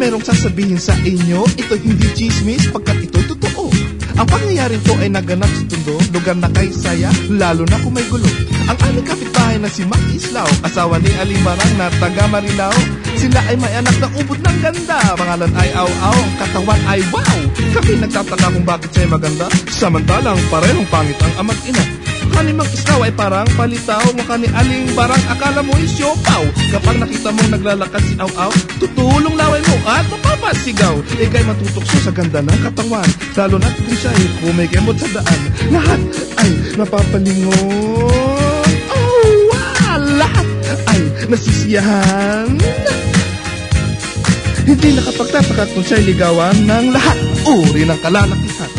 merong sasabihin sa inyo, ito hindi chismis pagkat ito'y totoo. Ang pangyayaring to ay naganap sa Tondo, lugar na kay saya, lalo na kung may gulo. Ang aming kapitbahay na si Mac Islao, asawa ni Aling Marang na taga Marilao. Sila ay may anak na ubod ng ganda, pangalan ay Aw-Aw, ang katawan ay wow. Kami nagtataka kung bakit siya'y maganda, samantalang parehong pangit ang ama't ina. Kani Mac Islao ay parang palitaw, mukha ni Aling Barang akala mo ay siopaw. Kapag nakita mong naglalakad si Aw-Aw, tutulong laway mo at mapapasigaw. Ika'y matutukso sa ganda ng katawan, lalo na't kung siya'y kumikemot sa daan. Lahat ay napapalingon, oh wow, lahat ay nasisiyahan. Hindi nakapagtataka kung siya'y ligawan ng lahat uri ng kalalakihan.